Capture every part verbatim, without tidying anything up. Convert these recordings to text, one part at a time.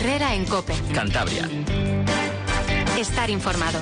Herrera en COPE. Cantabria. Estar informado.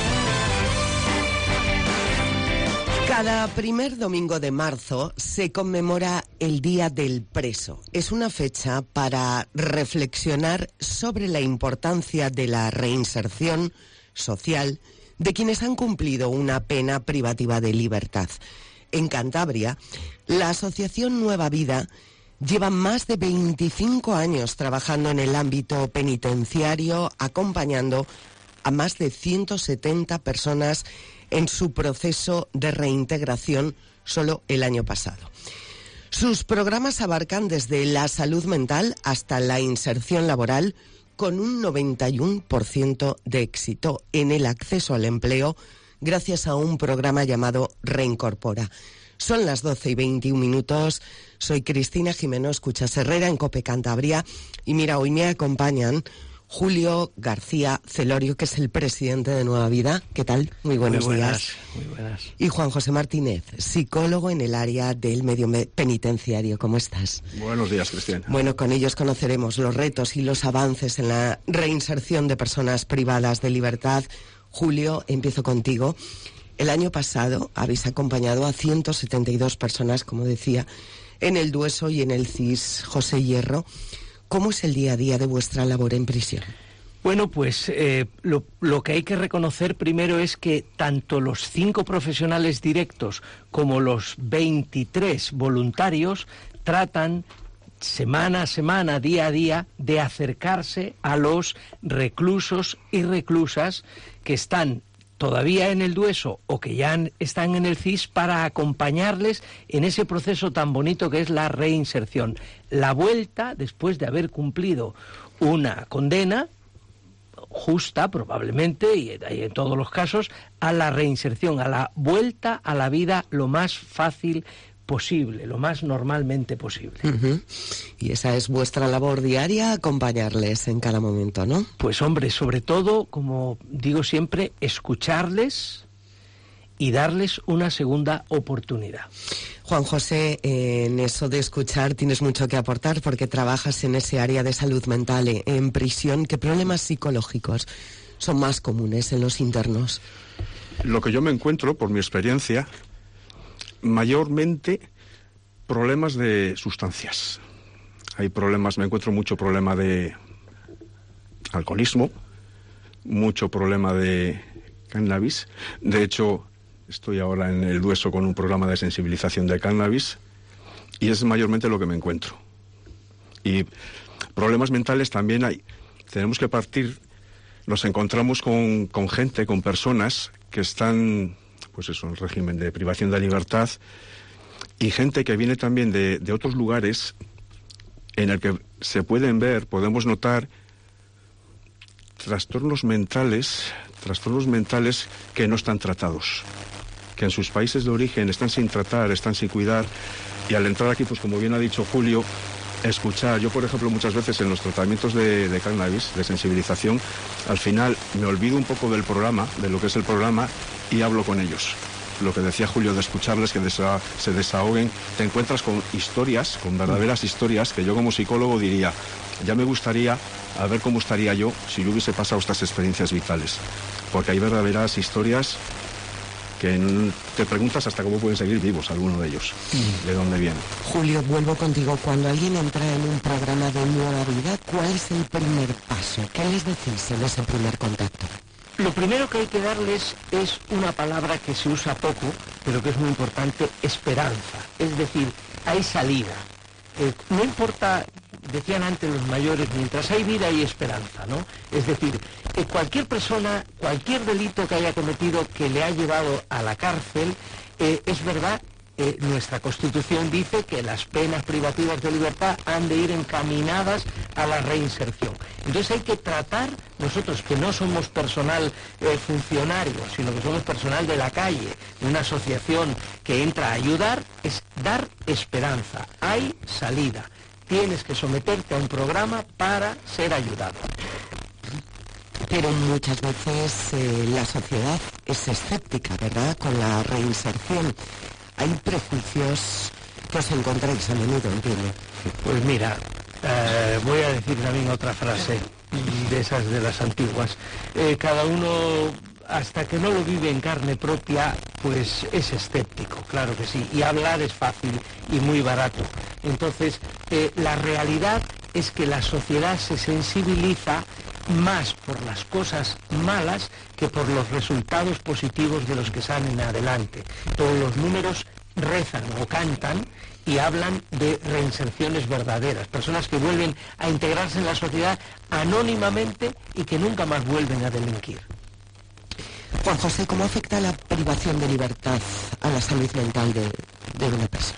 Cada primer domingo de marzo se conmemora el Día del Preso. Es una fecha para reflexionar sobre la importancia de la reinserción social de quienes han cumplido una pena privativa de libertad. En Cantabria, la Asociación Nueva Vida lleva más de veinticinco años trabajando en el ámbito penitenciario, acompañando a más de ciento setenta personas en su proceso de reintegración solo el año pasado. Sus programas abarcan desde la salud mental hasta la inserción laboral, con un noventa y uno por ciento de éxito en el acceso al empleo gracias a un programa llamado Reincorpora. Son las doce y veintiún minutos. Soy Cristina Jimeno, escuchas Herrera en COPE Cantabria. Y mira, hoy me acompañan Julio García Celorio, que es el presidente de Nueva Vida. ¿Qué tal? Muy buenos muy buenas, días. Muy buenas. Y Juan José Martínez, psicólogo en el área del medio penitenciario. ¿Cómo estás? Buenos días, Cristina. Bueno, con ellos conoceremos los retos y los avances en la reinserción de personas privadas de libertad. Julio, empiezo contigo. El año pasado habéis acompañado a ciento setenta y dos personas, como decía, en el Dueso y en el C I S José Hierro. ¿Cómo es el día a día de vuestra labor en prisión? Bueno, pues eh, lo, lo que hay que reconocer primero es que tanto los cinco profesionales directos como los veintitrés voluntarios tratan semana a semana, día a día, de acercarse a los reclusos y reclusas que están todavía en el Dueso o que ya están en el C I S para acompañarles en ese proceso tan bonito que es la reinserción. La vuelta, después de haber cumplido una condena justa, probablemente, y en todos los casos, a la reinserción, a la vuelta a la vida lo más fácil posible, lo más normalmente posible. Uh-huh. Y esa es vuestra labor diaria, acompañarles en cada momento, ¿no? Pues hombre, sobre todo, como digo siempre, escucharles y darles una segunda oportunidad. Juan José, en eso de escuchar tienes mucho que aportar porque trabajas en ese área de salud mental en prisión. ¿Qué problemas psicológicos son más comunes en los internos? Lo que yo me encuentro, por mi experiencia, mayormente problemas de sustancias. Hay problemas, me encuentro mucho problema de alcoholismo, mucho problema de cannabis. De hecho, estoy ahora en el Dueso con un programa de sensibilización de cannabis y es mayormente lo que me encuentro. Y problemas mentales también hay. Tenemos que partir, nos encontramos con, con gente, con personas que están, pues eso, en régimen de privación de libertad, y gente que viene también de, de otros lugares en el que se pueden ver, podemos notar trastornos mentales, trastornos mentales que no están tratados, que en sus países de origen están sin tratar, están sin cuidar, y al entrar aquí, pues como bien ha dicho Julio, escuchar. Yo, por ejemplo, muchas veces en los tratamientos de, de cannabis, de sensibilización, al final me olvido un poco del programa, de lo que es el programa, y hablo con ellos. Lo que decía Julio, de escucharles, que desa- se desahoguen. Te encuentras con historias, con verdaderas historias, que yo como psicólogo diría, ya me gustaría a ver cómo estaría yo si yo hubiese pasado estas experiencias vitales. Porque hay verdaderas historias que te preguntas hasta cómo pueden seguir vivos algunos de ellos, mm. de dónde vienen. Julio, vuelvo contigo. Cuando alguien entra en un programa de Nueva Vida, ¿cuál es el primer paso? ¿Qué les decís en ese primer contacto? Lo primero que hay que darles es una palabra que se usa poco, pero que es muy importante: esperanza. Es decir, hay salida. Eh, no importa, decían antes los mayores, mientras hay vida hay esperanza, ¿no? Es decir, que cualquier persona, cualquier delito que haya cometido que le ha llevado a la cárcel, eh, es verdad, eh, nuestra Constitución dice que las penas privativas de libertad han de ir encaminadas a la reinserción. Entonces hay que tratar, nosotros que no somos personal eh, funcionario, sino que somos personal de la calle, de una asociación que entra a ayudar, es dar esperanza. Hay salida. Tienes que someterte a un programa para ser ayudado. Pero muchas veces eh, la sociedad es escéptica, ¿verdad?, con la reinserción. Hay prejuicios que os encontráis a menudo, entiendo. Pues mira, Eh, voy a decir también otra frase de esas de las antiguas. Eh, cada uno, hasta que no lo vive en carne propia, pues es escéptico, claro que sí. Y hablar es fácil y muy barato. Entonces, eh, la realidad es que la sociedad se sensibiliza más por las cosas malas que por los resultados positivos de los que salen adelante. Todos los números rezan o cantan y hablan de reinserciones verdaderas, personas que vuelven a integrarse en la sociedad anónimamente y que nunca más vuelven a delinquir. Juan José, ¿cómo afecta la privación de libertad a la salud mental de, de una persona?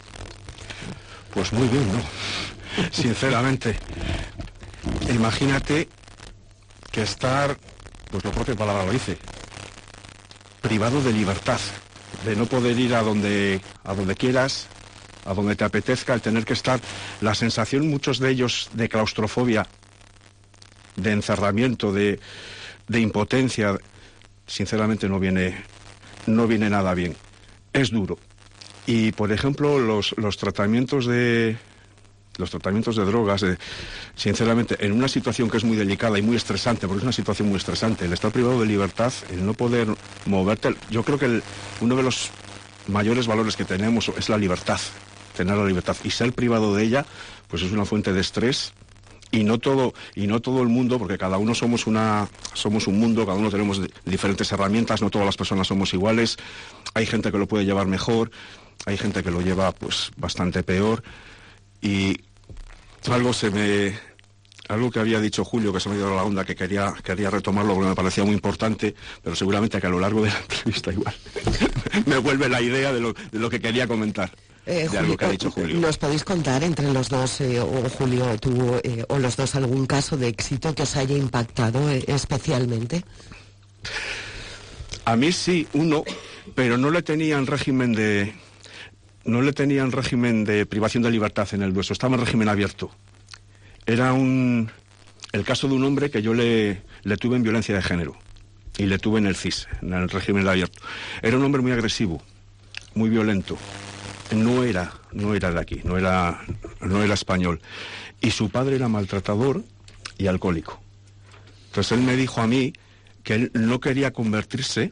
Pues muy bien, ¿no? Sinceramente. Imagínate que estar, pues la propia palabra lo dice, privado de libertad, de no poder ir a donde, a donde quieras, a donde te apetezca, el tener que estar, la sensación, muchos de ellos, de claustrofobia, de encerramiento, de, de impotencia, sinceramente no viene, no viene nada bien. Es duro. Y, por ejemplo, los, los tratamientos de... los tratamientos de drogas, eh, sinceramente, en una situación que es muy delicada y muy estresante, porque es una situación muy estresante, el estar privado de libertad, el no poder moverte, yo creo que el, uno de los mayores valores que tenemos es la libertad, tener la libertad, y ser privado de ella, pues es una fuente de estrés, y no todo, y no todo el mundo, porque cada uno somos una, somos un mundo, cada uno tenemos diferentes herramientas, no todas las personas somos iguales, hay gente que lo puede llevar mejor, hay gente que lo lleva pues bastante peor. Y algo se me, algo que había dicho Julio, que se me dio la onda, que quería, quería retomarlo porque me parecía muy importante, pero seguramente que a lo largo de la entrevista igual me vuelve la idea de lo, de lo que quería comentar. Eh, de Julio, algo que ha dicho Julio. ¿Nos podéis contar entre los dos, eh, o Julio, tú eh, o los dos, algún caso de éxito que os haya impactado eh, especialmente? A mí sí, uno, pero no le tenía en régimen de... No le tenía en régimen de privación de libertad en el Dueso, estaba en régimen abierto. Era un... el caso de un hombre que yo le, le tuve en violencia de género. Y le tuve en el C I S, en el régimen abierto. Era un hombre muy agresivo, muy violento. No era, no era de aquí, no era, no era español. Y su padre era maltratador y alcohólico. Entonces él me dijo a mí que él no quería convertirse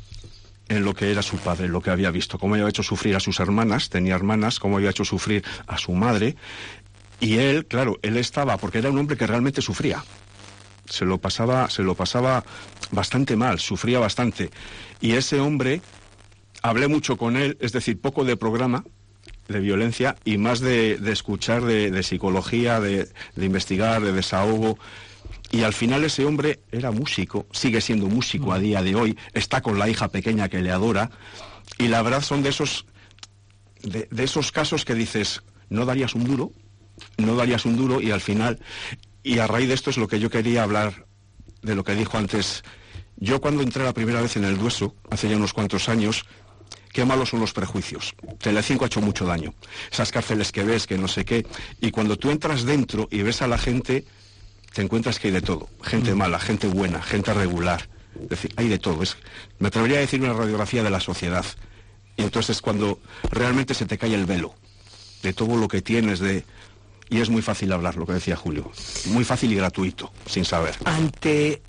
en lo que era su padre, lo que había visto, cómo había hecho sufrir a sus hermanas, tenía hermanas, cómo había hecho sufrir a su madre, y él, claro, él estaba, porque era un hombre que realmente sufría, se lo pasaba, se lo pasaba bastante mal, sufría bastante, y ese hombre, hablé mucho con él, es decir, poco de programa de violencia y más de, de escuchar, de, de psicología, de, de investigar, de desahogo. Y al final ese hombre era músico, sigue siendo músico a día de hoy, está con la hija pequeña que le adora, y la verdad son de esos, de, de esos casos que dices, no darías un duro, no darías un duro, y al final, y a raíz de esto es lo que yo quería hablar, de lo que dijo antes. Yo cuando entré la primera vez en el Dueso, hace ya unos cuantos años, qué malos son los prejuicios. Telecinco ha hecho mucho daño, esas cárceles que ves, que no sé qué, y cuando tú entras dentro y ves a la gente, te encuentras que hay de todo, gente mala, gente buena, gente regular, es decir, hay de todo. Es, me atrevería a decir una radiografía de la sociedad. Y entonces es cuando realmente se te cae el velo de todo lo que tienes, de y es muy fácil hablar, lo que decía Julio, muy fácil y gratuito, sin saber. Ante,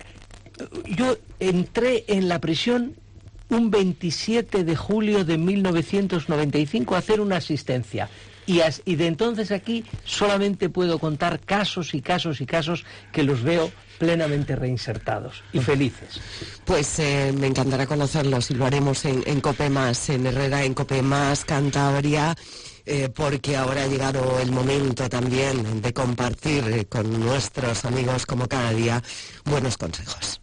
yo entré en la prisión un veintisiete de julio de mil novecientos noventa y cinco a hacer una asistencia. Y, as, y de entonces aquí solamente puedo contar casos y casos y casos que los veo plenamente reinsertados y felices. Pues eh, me encantará conocerlos y lo haremos en, en COPE Más, en Herrera, en COPE Más, Cantabria, eh, porque ahora ha llegado el momento también de compartir eh, con nuestros amigos, como cada día, buenos consejos.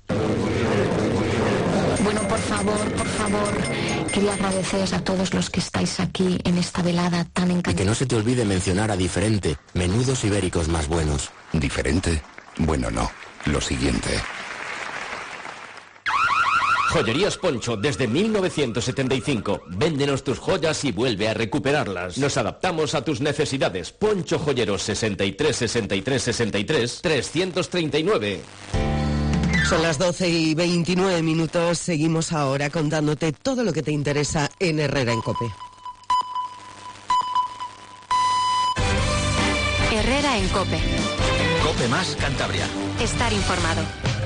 Bueno, por favor, por favor, quería agradeceros a todos los que estáis aquí en esta velada tan encantadora. Y que no se te olvide mencionar a Diferente, menudos ibéricos más buenos. ¿Diferente? Bueno, no. Lo siguiente. Joyerías Poncho, desde mil novecientos setenta y cinco. Véndenos tus joyas y vuelve a recuperarlas. Nos adaptamos a tus necesidades. Poncho Joyeros sesenta y tres sesenta y tres sesenta y tres trescientos treinta y nueve. Son las doce y veintinueve minutos. Seguimos ahora contándote todo lo que te interesa en Herrera en COPE. Herrera en COPE. COPE más Cantabria. Estar informado.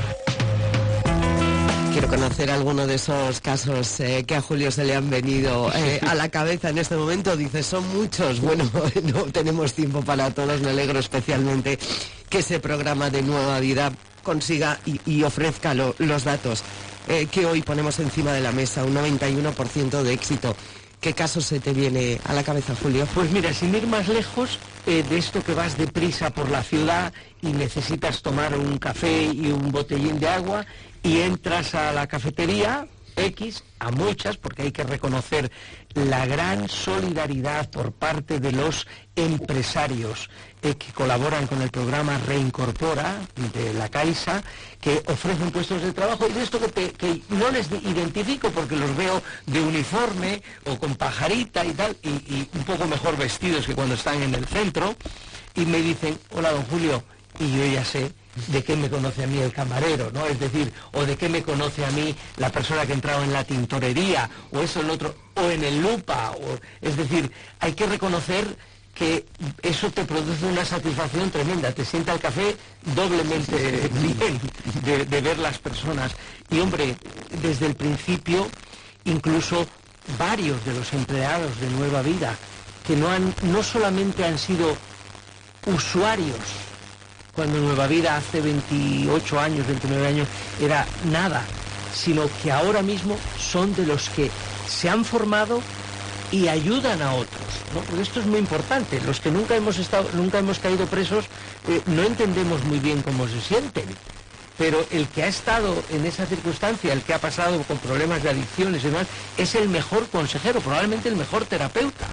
Quiero conocer alguno de esos casos eh, que a Julio se le han venido eh, a la cabeza en este momento. Dice, son muchos. Bueno, no tenemos tiempo para todos. Me alegro especialmente que ese programa de Nueva Vida consiga y, y ofrezca lo, los datos eh, que hoy ponemos encima de la mesa. Un noventa y uno por ciento de éxito. ¿Qué caso se te viene a la cabeza, Julio? Pues mira, sin ir más lejos, eh, de esto que vas deprisa por la ciudad y necesitas tomar un café y un botellín de agua y entras a la cafetería X, a muchas, porque hay que reconocer la gran solidaridad por parte de los empresarios eh, que colaboran con el programa Reincorpora de la Caixa, que ofrecen puestos de trabajo, y de esto que, te, que no les identifico porque los veo de uniforme o con pajarita y tal, y, y un poco mejor vestidos que cuando están en el centro, y me dicen, hola don Julio, y yo ya sé de qué me conoce a mí el camarero, ¿no? Es decir, o de qué me conoce a mí la persona que ha entrado en la tintorería, o eso, el otro, o en el Lupa, o, es decir, hay que reconocer que eso te produce una satisfacción tremenda, te sienta el café doblemente bien de, de ver las personas. Y hombre, desde el principio, incluso varios de los empleados de Nueva Vida, que no, han, no solamente han sido usuarios, cuando Nueva Vida hace veintiocho años, veintinueve años, era nada, sino que ahora mismo son de los que se han formado y ayudan a otros, ¿no? Porque esto es muy importante. Los que nunca hemos estado, nunca hemos caído presos, eh, no entendemos muy bien cómo se sienten. Pero el que ha estado en esa circunstancia, el que ha pasado con problemas de adicciones y demás, es el mejor consejero, probablemente el mejor terapeuta.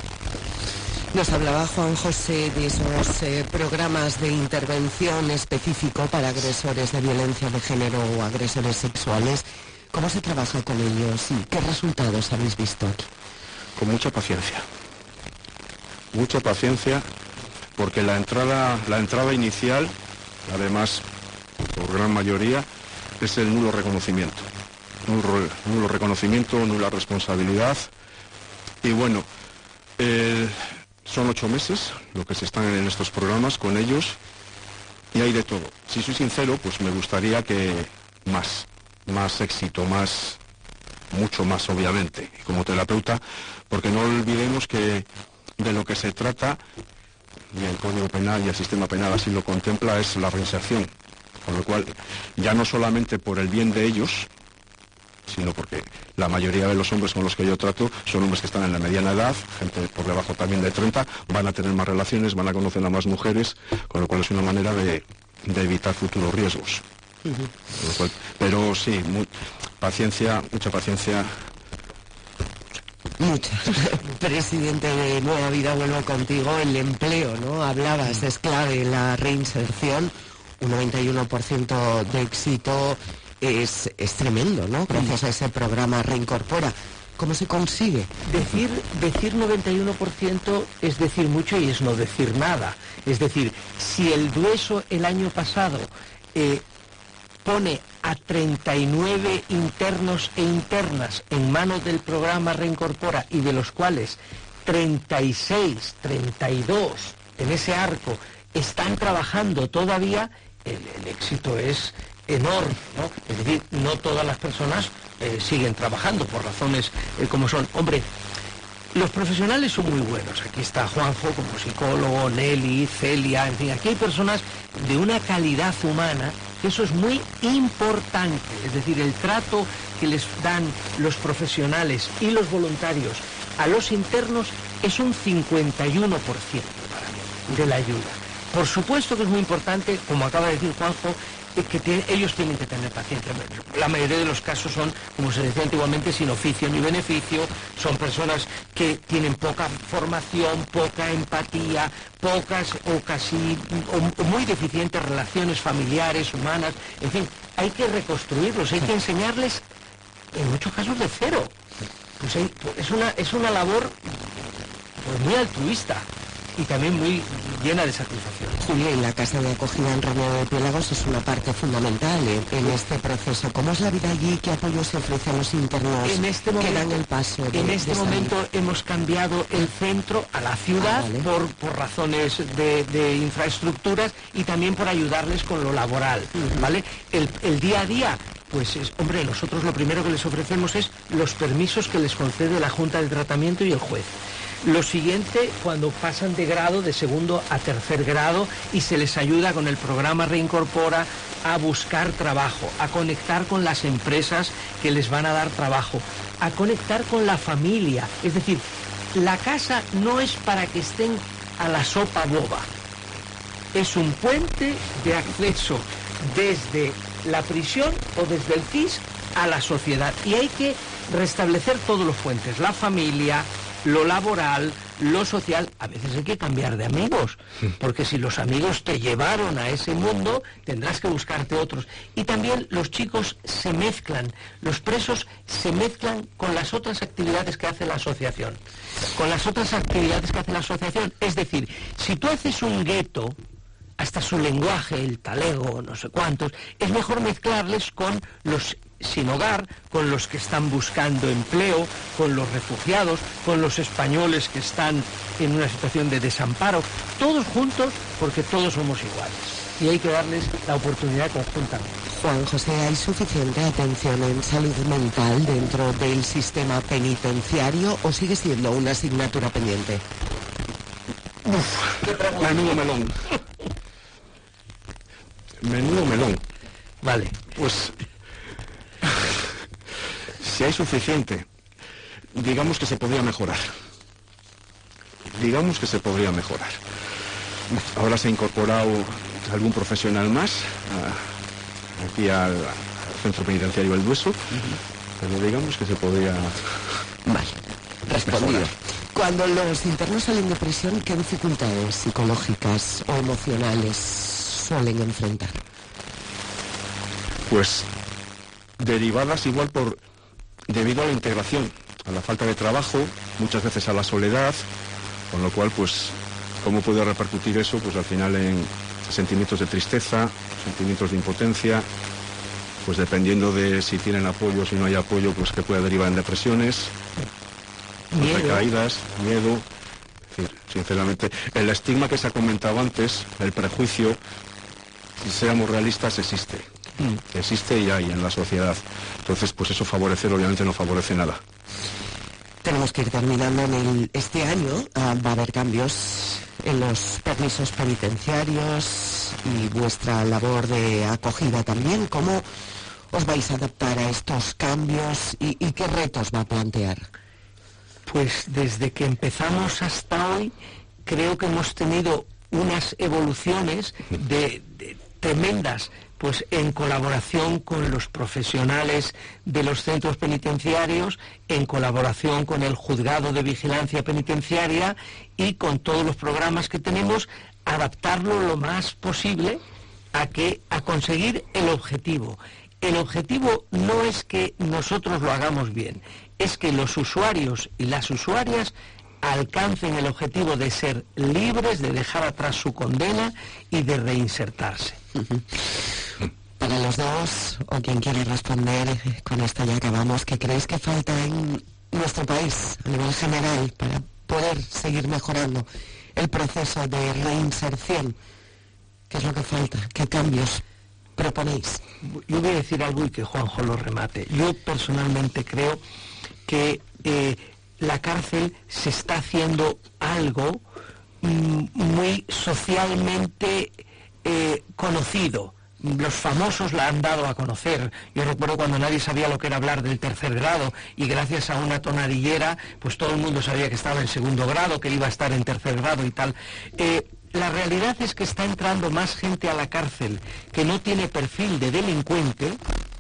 Nos hablaba Juan José de esos eh, programas de intervención específico para agresores de violencia de género o agresores sexuales. ¿Cómo se trabaja con ellos y qué resultados habéis visto aquí? Con mucha paciencia. Mucha paciencia, porque la entrada, la entrada inicial, además, por gran mayoría, es el nulo reconocimiento. Nulo, nulo reconocimiento, nula responsabilidad. Y bueno, el... son ocho meses lo que se están en estos programas con ellos y hay de todo. Si soy sincero, pues me gustaría que más, más éxito, más, mucho más obviamente, como terapeuta, porque no olvidemos que de lo que se trata, y el Código Penal y el sistema penal así lo contempla, es la reinserción. Con lo cual, ya no solamente por el bien de ellos, sino porque la mayoría de los hombres con los que yo trato son hombres que están en la mediana edad, gente por debajo también de treinta, van a tener más relaciones, van a conocer a más mujeres, con lo cual es una manera de, de evitar futuros riesgos. Uh-huh. Cual, pero sí, muy, paciencia, mucha paciencia. Mucha. Presidente de Nueva Vida, vuelvo contigo. El empleo, ¿no? Hablabas, es clave la reinserción, un noventa y uno por ciento de éxito. Es, es tremendo, ¿no? Gracias a ese programa Reincorpora. ¿Cómo se consigue? Decir, decir noventa y uno por ciento es decir mucho y es no decir nada. Es decir, si el Dueso el año pasado eh, pone a treinta y nueve internos e internas en manos del programa Reincorpora y de los cuales treinta y seis, treinta y dos en ese arco están trabajando todavía, el, el éxito es enorme, ¿no? Es decir, no todas las personas eh, siguen trabajando por razones eh, como son. Hombre, los profesionales son muy buenos. Aquí está Juanjo como psicólogo, Nelly, Celia, en fin, aquí hay personas de una calidad humana, que eso es muy importante. Es decir, el trato que les dan los profesionales y los voluntarios a los internos es un cincuenta y uno por ciento para mí de la ayuda. Por supuesto que es muy importante, como acaba de decir Juanjo, que tiene, ellos tienen que tener paciencia. La mayoría de los casos son, como se decía antiguamente, sin oficio ni beneficio, son personas que tienen poca formación, poca empatía, pocas o casi o, o muy deficientes relaciones familiares, humanas, en fin, hay que reconstruirlos, hay que enseñarles, en muchos casos de cero. Pues hay, es, una, es una labor pues, muy altruista y también muy llena de satisfacción. Julia, y la casa de acogida en Remedo de Piélagos es una parte fundamental en, en este proceso. ¿Cómo es la vida allí? ¿Qué apoyo se ofrece a los internos en este momento, que dan el paso? De, en este de momento hemos cambiado el centro a la ciudad, ah, vale. por, por razones de, de infraestructuras y también por ayudarles con lo laboral, uh-huh. ¿vale? El, el día a día, pues es, hombre, nosotros lo primero que les ofrecemos es los permisos que les concede la Junta de Tratamiento y el juez. Lo siguiente, cuando pasan de grado, de segundo a tercer grado, y se les ayuda con el programa Reincorpora a buscar trabajo, a conectar con las empresas que les van a dar trabajo, a conectar con la familia. Es decir, la casa no es para que estén a la sopa boba. Es un puente de acceso desde la prisión o desde el C I S a la sociedad. Y hay que restablecer todos los puentes, la familia, lo laboral, lo social. A veces hay que cambiar de amigos, porque si los amigos te llevaron a ese mundo, tendrás que buscarte otros. Y también los chicos se mezclan, los presos se mezclan con las otras actividades que hace la asociación. Con las otras actividades que hace la asociación. Es decir, si tú haces un gueto, hasta su lenguaje, el talego, no sé cuántos, es mejor mezclarles con los sin hogar, con los que están buscando empleo, con los refugiados, con los españoles que están en una situación de desamparo, todos juntos, porque todos somos iguales y hay que darles la oportunidad conjuntamente. Juan José, ¿hay suficiente atención en salud mental dentro del sistema penitenciario o sigue siendo una asignatura pendiente? Uf, menudo melón. Menudo melón. Vale. Pues si hay suficiente, digamos que se podría mejorar. Digamos que se podría mejorar. Ahora se ha incorporado algún profesional más a, aquí al, al centro penitenciario El Dueso, uh-huh. pero digamos que se podría... Vale, respondido. Mejorar. Cuando los internos salen de prisión, ¿qué dificultades psicológicas o emocionales suelen enfrentar? Pues derivadas igual por debido a la integración, a la falta de trabajo, muchas veces a la soledad, con lo cual, pues, ¿cómo puede repercutir eso? Pues al final en sentimientos de tristeza, sentimientos de impotencia, pues dependiendo de si tienen apoyo o si no hay apoyo, pues que puede derivar en depresiones, miedo. recaídas, miedo. Es decir, sinceramente, el estigma que se ha comentado antes, el prejuicio, si seamos realistas, existe. Mm. Existe y hay en la sociedad. Entonces, pues eso favorecer obviamente no favorece nada. Tenemos que ir terminando en el, este año. Uh, va a haber cambios en los permisos penitenciarios y vuestra labor de acogida también. ¿Cómo os vais a adaptar a estos cambios y, y qué retos va a plantear? Pues desde que empezamos hasta hoy creo que hemos tenido unas evoluciones de, de tremendas, pues en colaboración con los profesionales de los centros penitenciarios, en colaboración con el Juzgado de Vigilancia Penitenciaria y con todos los programas que tenemos, adaptarlo lo más posible a que a conseguir el objetivo. El objetivo no es que nosotros lo hagamos bien, es que los usuarios y las usuarias alcancen el objetivo de ser libres, de dejar atrás su condena y de reinsertarse. Uh-huh. Para los dos, o quien quiera responder, con esto ya acabamos, ¿qué creéis que falta en nuestro país, a nivel general, para poder seguir mejorando el proceso de reinserción? ¿Qué es lo que falta? ¿Qué cambios proponéis? Yo voy a decir algo y que Juanjo lo remate. Yo personalmente creo que eh, la cárcel se está haciendo algo mm, muy socialmente eh, conocido. Los famosos la han dado a conocer. Yo recuerdo cuando nadie sabía lo que era hablar del tercer grado y gracias a una tonadillera, pues todo el mundo sabía que estaba en segundo grado, que iba a estar en tercer grado y tal. Eh, la realidad es que está entrando más gente a la cárcel que no tiene perfil de delincuente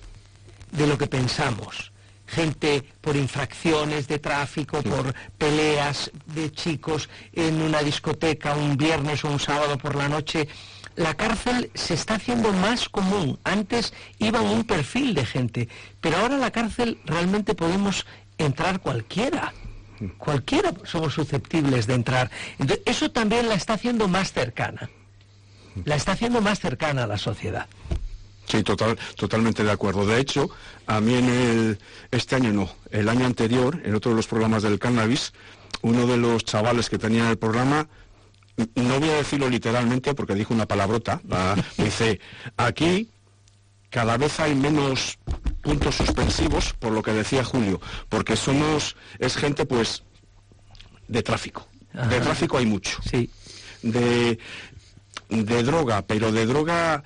de lo que pensamos. Gente por infracciones de tráfico, por peleas de chicos en una discoteca un viernes o un sábado por la noche. La cárcel se está haciendo más común. Antes iba un perfil de gente, pero ahora a la cárcel realmente podemos entrar cualquiera. Cualquiera somos susceptibles de entrar. Entonces, eso también la está haciendo más cercana. La está haciendo más cercana a la sociedad. Sí, total, totalmente de acuerdo. De hecho, a mí en el, este año no, el año anterior, en otro de los programas del cannabis, uno de los chavales que tenía el programa, no voy a decirlo literalmente porque dijo una palabrota, la, dice, aquí cada vez hay menos puntos suspensivos, por lo que decía Julio, porque somos, es gente pues de tráfico. Ajá. De tráfico hay mucho. Sí. De, de droga, pero de droga...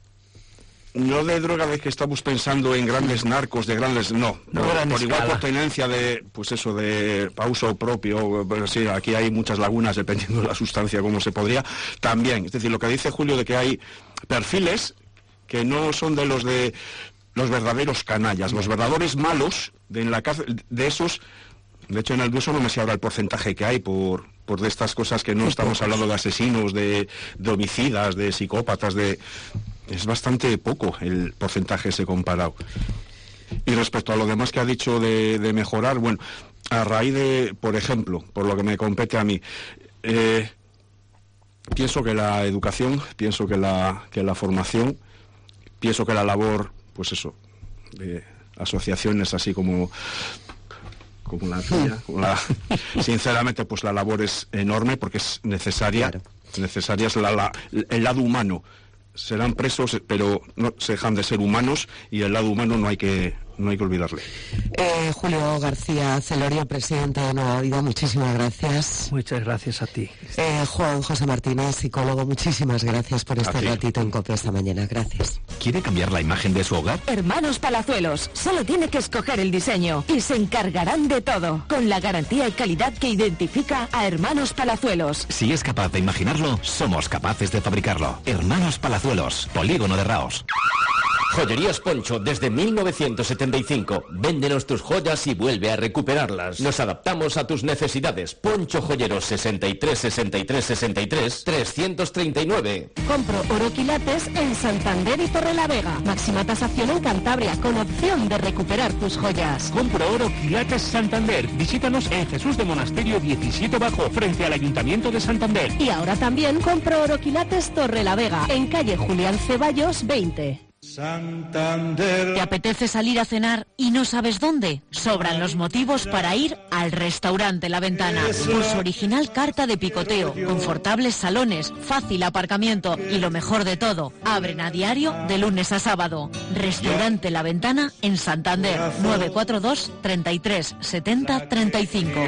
No de droga de que estamos pensando en grandes narcos, de grandes... No, no por, por igual por tenencia de, pues eso, de uso propio, pero sí, aquí hay muchas lagunas dependiendo de la sustancia, como se podría, también. Es decir, lo que dice Julio de que hay perfiles que no son de los de los verdaderos canallas, los verdaderos malos, de, en la cárcel, de esos... De hecho, en el buso no me sé ahora el porcentaje que hay por, por de estas cosas que no estamos hablando de asesinos, de, de homicidas, de psicópatas, de... Es bastante poco el porcentaje ese comparado. Y respecto a lo demás que ha dicho de, de mejorar, bueno, a raíz de, por ejemplo, por lo que me compete a mí, eh, pienso que la educación, pienso que la, que la formación, pienso que la labor, pues eso, de asociaciones así como... como la tuya, como la, sinceramente pues la labor es enorme porque es necesaria, claro. necesaria es la, la, el lado humano. Serán presos, pero no se dejan de ser humanos y el lado humano no hay que no hay que olvidarle. Eh, Julio García Celorio, presidente de Nueva Vida, muchísimas gracias. Muchas gracias a ti. Eh, Juan José Martínez, psicólogo, muchísimas gracias por este ratito en COPE esta mañana. Gracias. ¿Quiere cambiar la imagen de su hogar? Hermanos Palazuelos, solo tiene que escoger el diseño y se encargarán de todo, con la garantía y calidad que identifica a Hermanos Palazuelos. Si es capaz de imaginarlo, somos capaces de fabricarlo. Hermanos Palazuelos, Polígono de Raos. Joyerías Poncho, desde mil novecientos setenta y cinco. Véndenos tus joyas y vuelve a recuperarlas. Nos adaptamos a tus necesidades. Poncho Joyeros sesenta y tres sesenta y tres sesenta y tres trescientos treinta y nueve. Compro oroquilates en Santander y Torrelavega. Máxima tasación en Cantabria, con opción de recuperar tus joyas. Compro oroquilates Santander. Visítanos en Jesús de Monasterio diecisiete Bajo, frente al Ayuntamiento de Santander. Y ahora también compro oroquilates Torrelavega, en calle Julián Ceballos veinte. Santander. ¿Te apetece salir a cenar y no sabes dónde? Sobran los motivos para ir al restaurante La Ventana. Con su original carta de picoteo, confortables salones, fácil aparcamiento y lo mejor de todo, abren a diario de lunes a sábado. Restaurante La Ventana en Santander, nueve cuatro dos, treinta y tres, setenta, treinta y cinco.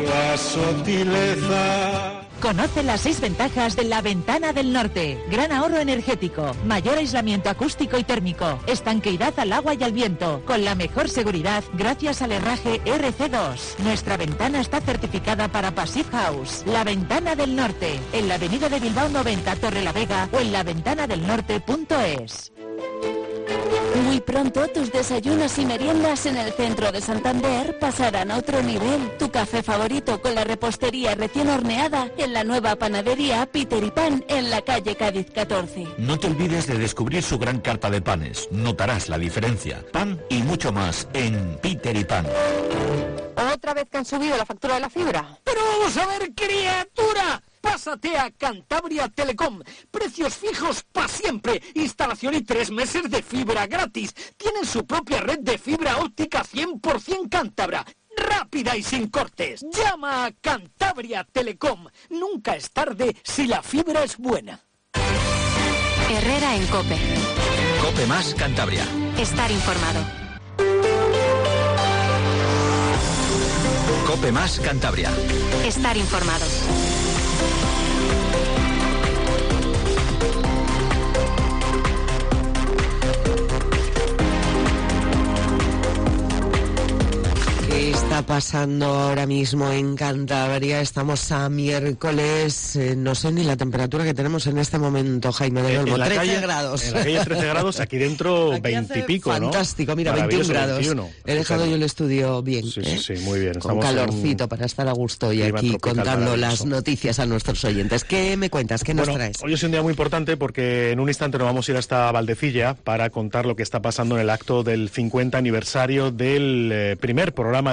Conoce las seis ventajas de La Ventana del Norte. Gran ahorro energético, mayor aislamiento acústico y térmico, estanqueidad al agua y al viento, con la mejor seguridad gracias al herraje R C dos. Nuestra ventana está certificada para Passive House. La Ventana del Norte, en la avenida de Bilbao noventa, Torrelavega, o en la ventana del norte punto es. Muy pronto tus desayunos y meriendas en el centro de Santander pasarán a otro nivel. Tu café favorito con la repostería recién horneada en la nueva panadería Peter y Pan en la calle Cádiz catorce. No te olvides de descubrir su gran carta de panes. Notarás la diferencia. Pan y mucho más en Peter y Pan. ¿Otra vez que han subido la factura de la fibra? ¡Pero vamos a ver, criatura! Pásate a Cantabria Telecom. Precios fijos para siempre. Instalación y tres meses de fibra gratis. Tienen su propia red de fibra óptica cien por ciento cántabra. Rápida y sin cortes. Llama a Cantabria Telecom. Nunca es tarde si la fibra es buena. Herrera en COPE. COPE más Cantabria. Estar informado. COPE más Cantabria. Estar informado. ¿Qué está pasando ahora mismo en Cantabria? Estamos a miércoles, eh, no sé ni la temperatura que tenemos en este momento, Jaime de Olmo, trece calle, grados. En la calle trece grados, aquí dentro veinte y pico, ¿no? Fantástico, mira, veintiún grados. veintiuno. He dejado yo el estudio bien, sí, ¿eh? Sí, sí, muy bien. Con calorcito para estar a gusto y aquí contando las noticias a nuestros oyentes. ¿Qué me cuentas? ¿Qué nos bueno, traes? Hoy es un día muy importante porque en un instante nos vamos a ir hasta Valdecilla para contar lo que está pasando en el acto del cincuenta aniversario del eh, primer programa de trasplante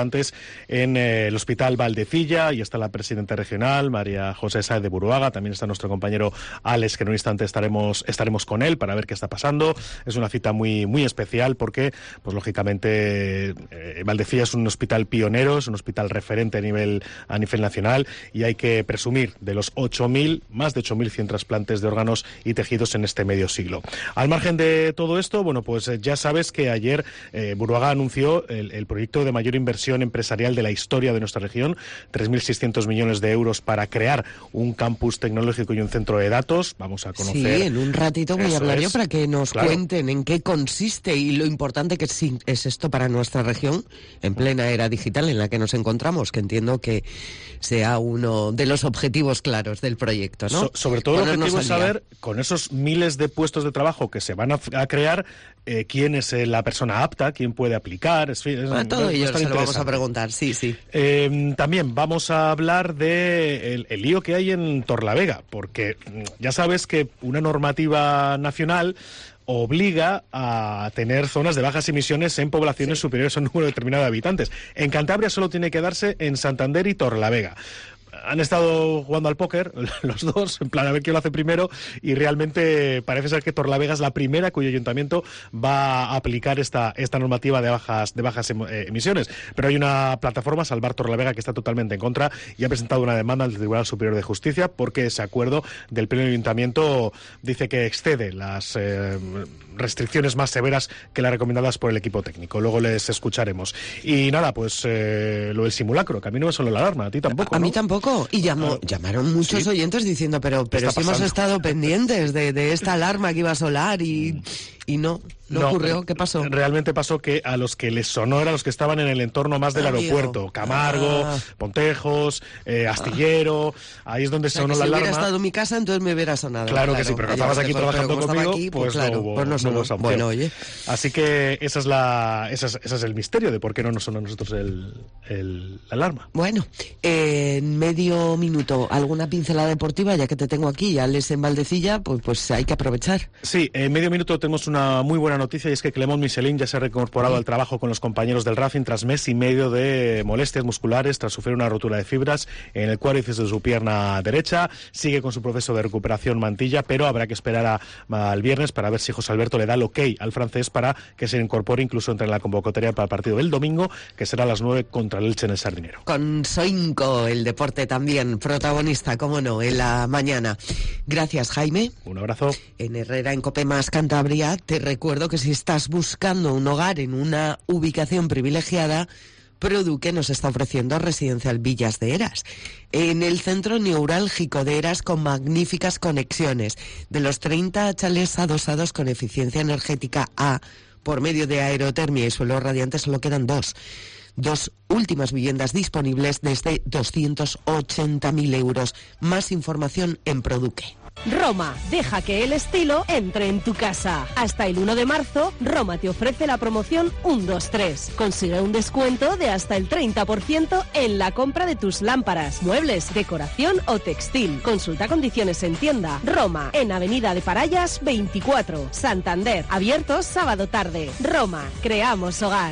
importantes en eh, el Hospital Valdecilla, y está la presidenta regional, María José Sáez de Buruaga, también está nuestro compañero Alex, que en un instante estaremos, estaremos con él para ver qué está pasando. Es una cita muy, muy especial porque, pues lógicamente, eh, Valdecilla es un hospital pionero, es un hospital referente a nivel, a nivel nacional, y hay que presumir de los ocho mil, más de ocho mil cien trasplantes de órganos y tejidos en este medio siglo. Al margen de todo esto, bueno, pues eh, ya sabes que ayer eh, Buruaga anunció el, el proyecto de mayor inversión empresarial de la historia de nuestra región, tres mil seiscientos millones de euros para crear un campus tecnológico y un centro de datos. Vamos a conocer... Sí, en un ratito voy a hablar es. yo para que nos claro. cuenten en qué consiste y lo importante que es, es esto para nuestra región en plena era digital en la que nos encontramos, que entiendo que sea uno de los objetivos claros del proyecto, ¿no? So, sobre todo Ponernos el objetivo es al día. saber, con esos miles de puestos de trabajo que se van a, a crear, eh, quién es eh, la persona apta, quién puede aplicar. Es, es, A todo es, ello es se lo vamos a preguntar, sí, sí. Eh, también vamos a hablar de el, el lío que hay en Torlavega, porque ya sabes que una normativa nacional obliga a tener zonas de bajas emisiones en poblaciones sí. superiores a un número determinado de habitantes. En Cantabria solo tiene que darse en Santander y Torlavega. Han estado jugando al póker los dos, en plan a ver quién lo hace primero, y realmente parece ser que Torlavega es la primera cuyo ayuntamiento va a aplicar esta esta normativa de bajas de bajas emisiones. Pero hay una plataforma, Salvar Torlavega, que está totalmente en contra y ha presentado una demanda al Tribunal Superior de Justicia porque ese acuerdo del pleno ayuntamiento dice que excede las eh, restricciones más severas que las recomendadas por el equipo técnico. Luego les escucharemos. Y nada, pues eh, lo del simulacro, que a mí no me sonó la alarma, a ti tampoco, A ¿no? mí tampoco. Y llamó, llamaron muchos sí. oyentes diciendo, pero, pero si hemos estado pendientes de, de esta alarma que iba a solar y, y no, no, no ocurrió. ¿Qué pasó? Realmente pasó que a los que les sonó eran los que estaban en el entorno más del Amigo. aeropuerto. Camargo, Ah. Pontejos, eh, Astillero, ahí es donde O sea, sonó que la si alarma. hubiera estado en mi casa, entonces me hubiera sonado. Claro, que sí, pero Vaya, estabas aquí pero trabajando como estaba conmigo, aquí, pues, pues claro, no hubo, pues no no sonó. hubo esa opción. Bueno, oye. Así que esa es la, esa es, ese es el misterio de por qué no nos sonó a nosotros el, el, la alarma. Bueno, eh, en medio minuto, ¿alguna pincelada deportiva? Ya que te tengo aquí, ya les en Valdecilla, pues, pues hay que aprovechar. Sí, en medio minuto tenemos una muy buena noticia, y es que Clement Michelin ya se ha reincorporado sí. al trabajo con los compañeros del Racing tras mes y medio de molestias musculares, tras sufrir una rotura de fibras en el cuádriceps de su pierna derecha. Sigue con su proceso de recuperación Mantilla, pero habrá que esperar a, a, al viernes para ver si José Alberto le da el ok al francés para que se incorpore, incluso entre en la convocatoria para el partido del domingo, que será a las nueve contra el Elche en el Sardinero. Con Soinco, el deporte también protagonista, cómo no, en la mañana. Gracias, Jaime. Un abrazo. En Herrera, en Cope Más Cantabria, te recuerdo que si estás buscando un hogar en una ubicación privilegiada, Produque nos está ofreciendo Residencial Villas de Heras, en el centro neurálgico de Heras, con magníficas conexiones. De los treinta chalés adosados con eficiencia energética A, por medio de aerotermia y suelos radiantes, solo quedan dos. Dos últimas viviendas disponibles desde doscientos ochenta mil euros. Más información en Produque. Roma, deja que el estilo entre en tu casa. Hasta el uno de marzo, Roma te ofrece la promoción uno dos tres. Consigue un descuento de hasta el treinta por ciento en la compra de tus lámparas, muebles, decoración o textil. Consulta condiciones en tienda. Roma, en Avenida de Parayas veinticuatro, Santander. Abierto sábado tarde. Roma, creamos hogar.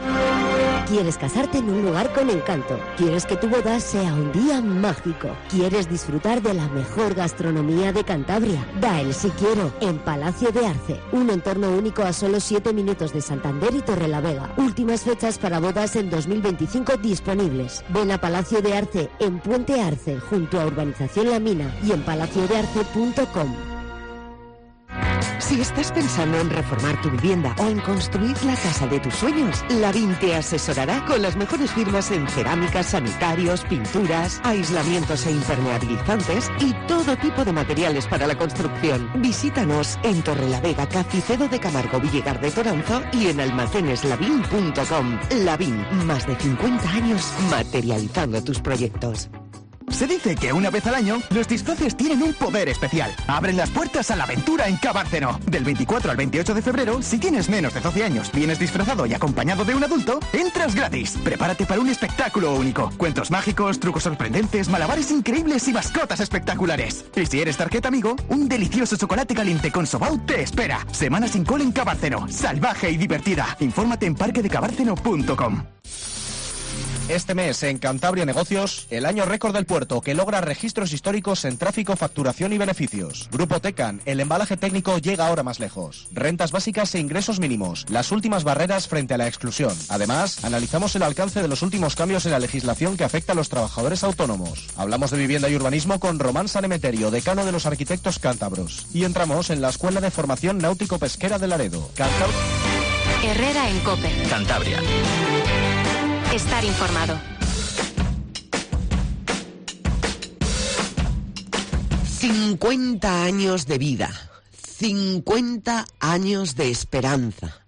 ¿Quieres casarte en un lugar con encanto? ¿Quieres que tu boda sea un día mágico? ¿Quieres disfrutar de la mejor gastronomía de Cantabria? Da el sí quiero en Palacio de Arce, un entorno único a solo siete minutos de Santander y Torrelavega. Últimas fechas para bodas en dos mil veinticinco disponibles. Ven a Palacio de Arce en Puente Arce, junto a Urbanización La Mina, y en palacio de arce punto com. Si estás pensando en reformar tu vivienda o en construir la casa de tus sueños, Lavín te asesorará con las mejores firmas en cerámicas, sanitarios, pinturas, aislamientos e impermeabilizantes y todo tipo de materiales para la construcción. Visítanos en Torrelavega, Caficedo de Camargo, Villegar de Toranzo y en almacenes lavín punto com. Lavín, más de cincuenta años materializando tus proyectos. Se dice que una vez al año, los disfraces tienen un poder especial. Abren las puertas a la aventura en Cabárceno. Del veinticuatro al veintiocho de febrero, si tienes menos de doce años, vienes disfrazado y acompañado de un adulto, entras gratis. Prepárate para un espectáculo único. Cuentos mágicos, trucos sorprendentes, malabares increíbles y mascotas espectaculares. Y si eres tarjeta amigo, un delicioso chocolate caliente con sobao te espera. Semana sin cole en Cabárceno. Salvaje y divertida. Infórmate en parque de cabárceno punto com. Este mes en Cantabria Negocios, el año récord del puerto que logra registros históricos en tráfico, facturación y beneficios. Grupo Tecan, el embalaje técnico llega ahora más lejos. Rentas básicas e ingresos mínimos, las últimas barreras frente a la exclusión. Además, analizamos el alcance de los últimos cambios en la legislación que afecta a los trabajadores autónomos. Hablamos de vivienda y urbanismo con Román Sanemeterio, decano de los arquitectos cántabros. Y entramos en la Escuela de Formación Náutico-Pesquera de Laredo. Cantab... Herrera en COPE. Cantabria. Estar informado. cincuenta años de vida, cincuenta años de esperanza,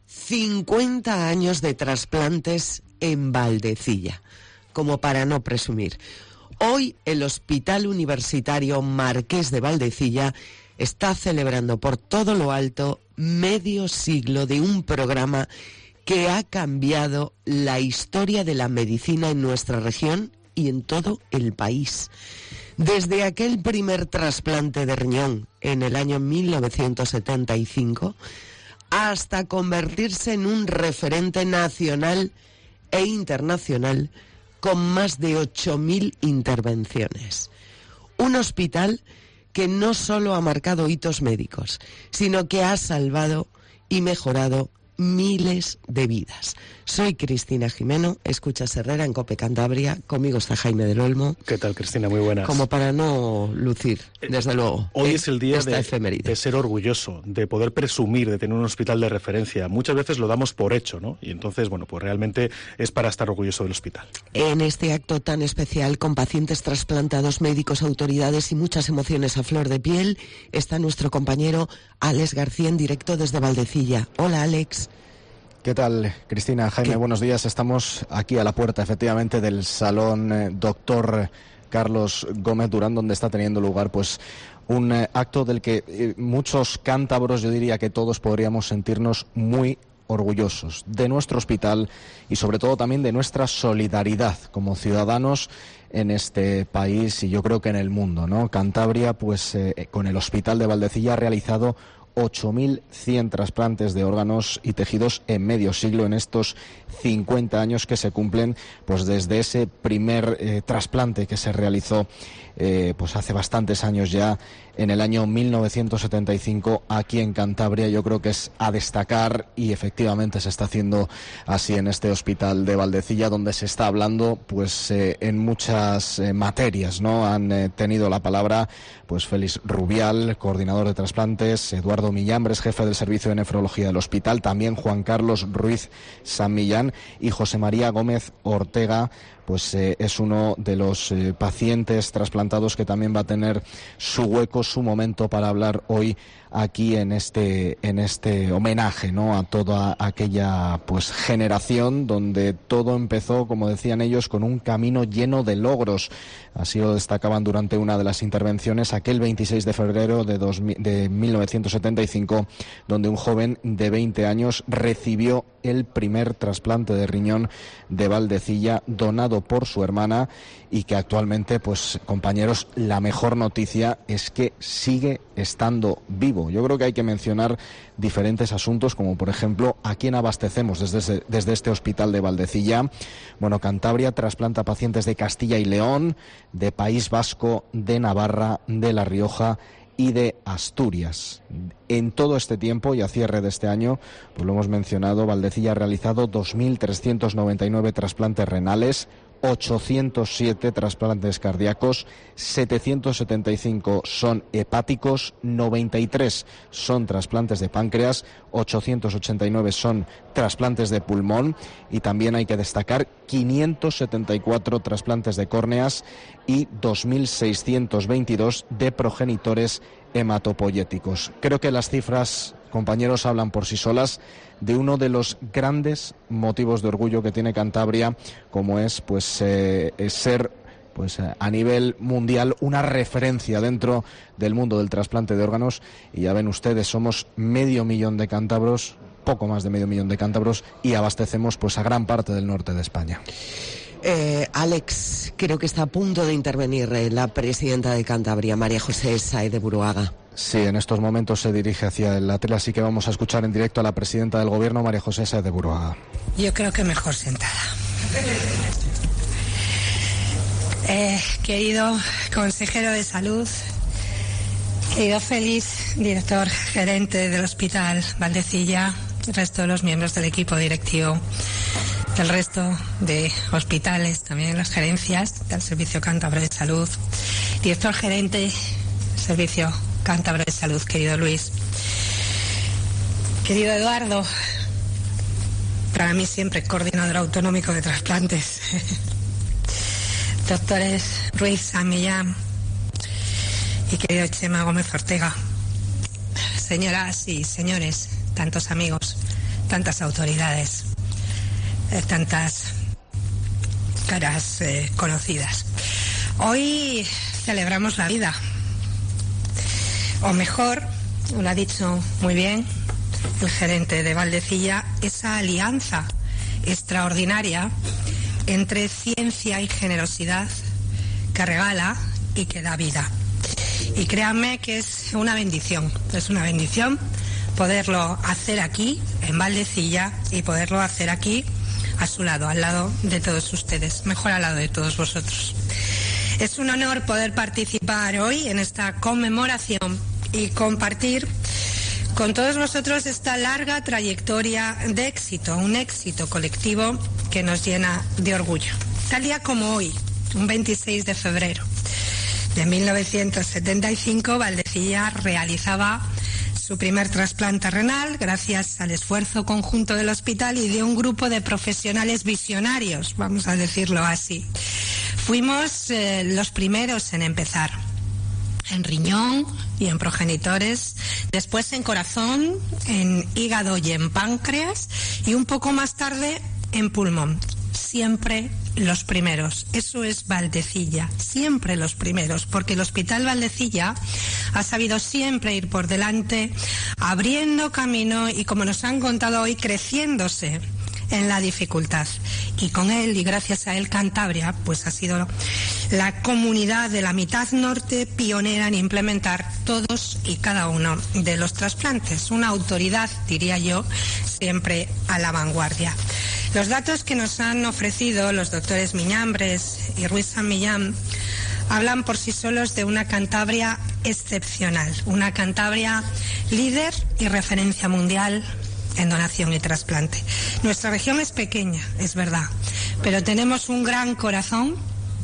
cincuenta años de trasplantes en Valdecilla, como para no presumir. Hoy el Hospital Universitario Marqués de Valdecilla está celebrando por todo lo alto medio siglo de un programa que ha cambiado la historia de la medicina en nuestra región y en todo el país. Desde aquel primer trasplante de riñón en el año mil novecientos setenta y cinco hasta convertirse en un referente nacional e internacional con más de ocho mil intervenciones. Un hospital que no solo ha marcado hitos médicos, sino que ha salvado y mejorado miles de vidas. Soy Cristina Jimeno, escuchas Herrera en COPE Cantabria, conmigo está Jaime del Olmo. ¿Qué tal, Cristina? Muy buenas. Como para no lucir, desde luego. Hoy es el día de, de ser orgulloso, de poder presumir, de tener un hospital de referencia. Muchas veces lo damos por hecho, ¿no? Y entonces, bueno, pues realmente es para estar orgulloso del hospital. En este acto tan especial, con pacientes trasplantados, médicos, autoridades y muchas emociones a flor de piel, está nuestro compañero Alex García en directo desde Valdecilla. Hola, Alex. ¿Qué tal, Cristina? Jaime, ¿Qué? Buenos días. Estamos aquí a la puerta, efectivamente, del Salón eh, Doctor Carlos Gómez Durán, donde está teniendo lugar, pues, un eh, acto del que eh, muchos cántabros, yo diría que todos podríamos sentirnos muy orgullosos de nuestro hospital y, sobre todo, también de nuestra solidaridad como ciudadanos en este país y yo creo que en el mundo, ¿no? Cantabria, pues, eh, con el Hospital de Valdecilla ha realizado ocho mil cien trasplantes de órganos y tejidos en medio siglo, en estos cincuenta años que se cumplen, pues desde ese primer eh, trasplante que se realizó eh, pues hace bastantes años ya, en el año mil novecientos setenta y cinco, aquí en Cantabria. Yo creo que es a destacar y efectivamente se está haciendo así en este hospital de Valdecilla, donde se está hablando pues eh, en muchas eh, materias, ¿no? Han eh, tenido la palabra pues Félix Rubial, coordinador de trasplantes, Eduardo Millambres, jefe del servicio de nefrología del hospital, también Juan Carlos Ruiz San Millán y José María Gómez Ortega, pues eh, es uno de los eh, pacientes trasplantados que también va a tener su hueco, su momento para hablar hoy aquí en este en este homenaje, ¿no?, a toda aquella pues generación donde todo empezó, como decían ellos, con un camino lleno de logros. Así lo destacaban durante una de las intervenciones aquel veintiséis de febrero de, dos, de mil novecientos setenta y cinco, donde un joven de veinte años recibió el primer trasplante de riñón de Valdecilla donado por su hermana y que actualmente, pues compañeros, la mejor noticia es que sigue estando vivo. Yo creo que hay que mencionar diferentes asuntos, como por ejemplo a quién abastecemos desde, desde este hospital de Valdecilla. Bueno, Cantabria trasplanta pacientes de Castilla y León, de País Vasco, de Navarra, de La Rioja y de Asturias. En todo este tiempo y a cierre de este año, pues lo hemos mencionado, Valdecilla ha realizado dos mil trescientos noventa y nueve trasplantes renales, ochocientos siete trasplantes cardíacos, setecientos setenta y cinco son hepáticos, noventa y tres son trasplantes de páncreas, ochocientos ochenta y nueve son trasplantes de pulmón y también hay que destacar quinientos setenta y cuatro trasplantes de córneas y dos mil seiscientos veintidós de progenitores hematopoyéticos. Creo que las cifras, compañeros, hablan por sí solas de uno de los grandes motivos de orgullo que tiene Cantabria, como es pues eh, ser pues a nivel mundial una referencia dentro del mundo del trasplante de órganos. Y ya ven ustedes, somos medio millón de cántabros, poco más de medio millón de cántabros, y abastecemos pues a gran parte del norte de España. Eh, Alex, creo que está a punto de intervenir eh, la presidenta de Cantabria, María José Sáez de Buruaga. Sí, en estos momentos se dirige hacia la tele, así que vamos a escuchar en directo a la presidenta del Gobierno, María José Sáez de Buruaga. Yo creo que mejor sentada. Eh, querido consejero de salud, querido Félix, director gerente del Hospital Valdecilla, el resto de los miembros del equipo directivo del resto de hospitales, también las gerencias del Servicio Cántabro de Salud, director gerente del Servicio Cántabro de Salud, querido Luis, querido Eduardo, para mí siempre coordinador autonómico de trasplantes, doctores Ruiz San Millán y querido Chema Gómez Ortega, señoras y señores, tantos amigos, tantas autoridades, eh, tantas caras eh, conocidas. Hoy celebramos la vida, o mejor, lo ha dicho muy bien el gerente de Valdecilla, esa alianza extraordinaria entre ciencia y generosidad que regala y que da vida. Y créanme que es una bendición, es una bendición poderlo hacer aquí, en Valdecilla, y poderlo hacer aquí, a su lado, al lado de todos ustedes, mejor al lado de todos vosotros. Es un honor poder participar hoy en esta conmemoración y compartir con todos vosotros esta larga trayectoria de éxito, un éxito colectivo que nos llena de orgullo. Tal día como hoy, un veintiséis de febrero de mil novecientos setenta y cinco, Valdecilla realizaba su primer trasplante renal gracias al esfuerzo conjunto del hospital y de un grupo de profesionales visionarios, vamos a decirlo así. Fuimos eh, los primeros en empezar en riñón y en progenitores, después en corazón, en hígado y en páncreas, y un poco más tarde en pulmón. Siempre los primeros. Eso es Valdecilla, siempre los primeros, porque el Hospital Valdecilla ha sabido siempre ir por delante, abriendo camino y, como nos han contado hoy, creciéndose en la dificultad. Y con él, y gracias a él, Cantabria pues ha sido la comunidad de la mitad norte pionera en implementar todos y cada uno de los trasplantes. Una autoridad, diría yo, siempre a la vanguardia. Los datos que nos han ofrecido los doctores Miñambres y Ruiz San Millán hablan por sí solos de una Cantabria excepcional, una Cantabria líder y referencia mundial en donación y trasplante. Nuestra región es pequeña, es verdad, pero tenemos un gran corazón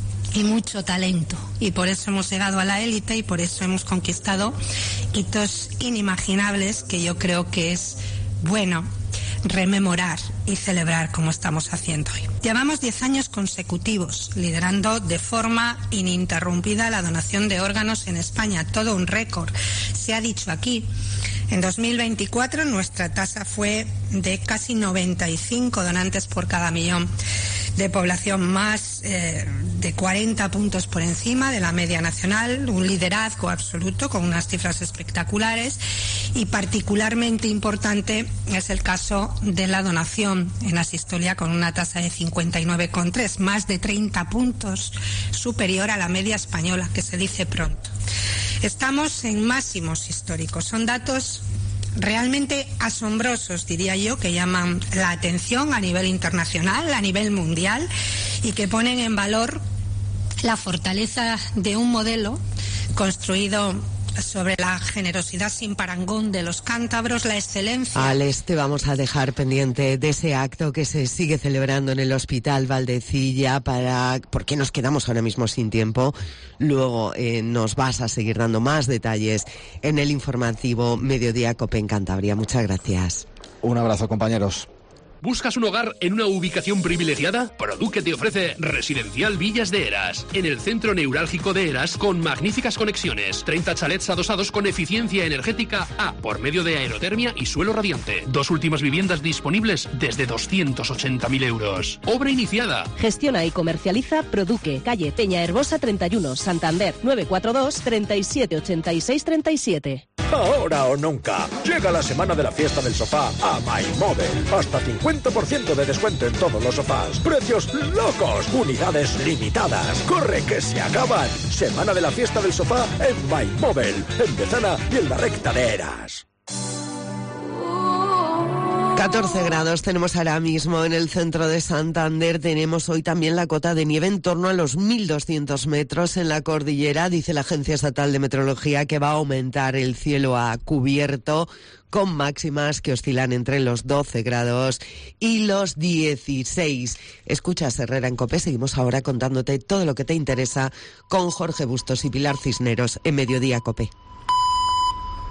y mucho talento, y por eso hemos llegado a la élite y por eso hemos conquistado hitos inimaginables que yo creo que es bueno rememorar y celebrar como estamos haciendo hoy. Llevamos diez años consecutivos liderando de forma ininterrumpida la donación de órganos en España, todo un récord. Se ha dicho aquí, en dos mil veinticuatro nuestra tasa fue de casi noventa y cinco donantes por cada millón de población, más eh, de cuarenta puntos por encima de la media nacional, un liderazgo absoluto con unas cifras espectaculares, y particularmente importante es el caso de la donación en asistolia con una tasa de cincuenta y nueve coma tres, más de treinta puntos superior a la media española, que se dice pronto. Estamos en máximos históricos, son datos realmente asombrosos, diría yo, que llaman la atención a nivel internacional, a nivel mundial, y que ponen en valor la fortaleza de un modelo construido sobre la generosidad sin parangón de los cántabros, la excelencia. Alex, te vamos a dejar pendiente de ese acto que se sigue celebrando en el Hospital Valdecilla, para porque nos quedamos ahora mismo sin tiempo. Luego eh, nos vas a seguir dando más detalles en el informativo Mediodía Cope en Cantabria. Muchas gracias. Un abrazo, compañeros. ¿Buscas un hogar en una ubicación privilegiada? Produque te ofrece Residencial Villas de Eras, en el centro neurálgico de Eras, con magníficas conexiones, treinta chalets adosados con eficiencia energética A, por medio de aerotermia y suelo radiante. Dos últimas viviendas disponibles desde doscientos ochenta mil euros. Obra iniciada. Gestiona y comercializa Produque, calle Peña Herbosa treinta y uno, Santander, nueve cuatro dos, treinta y siete ochenta y seis treinta y siete. Ahora o nunca, llega la semana de la fiesta del sofá a MyMobile. Hasta cincuenta por ciento de descuento en todos los sofás. Precios locos, unidades limitadas. Corre que se acaban. Semana de la fiesta del sofá en MyMobile, en Bezana y en la recta de Eras. catorce grados tenemos ahora mismo en el centro de Santander. Tenemos hoy también la cota de nieve en torno a los mil doscientos metros en la cordillera. Dice la Agencia Estatal de Meteorología que va a aumentar el cielo a cubierto, con máximas que oscilan entre los doce grados y los dieciséis. Escuchas Herrera en COPE. Seguimos ahora contándote todo lo que te interesa con Jorge Bustos y Pilar Cisneros en Mediodía COPE.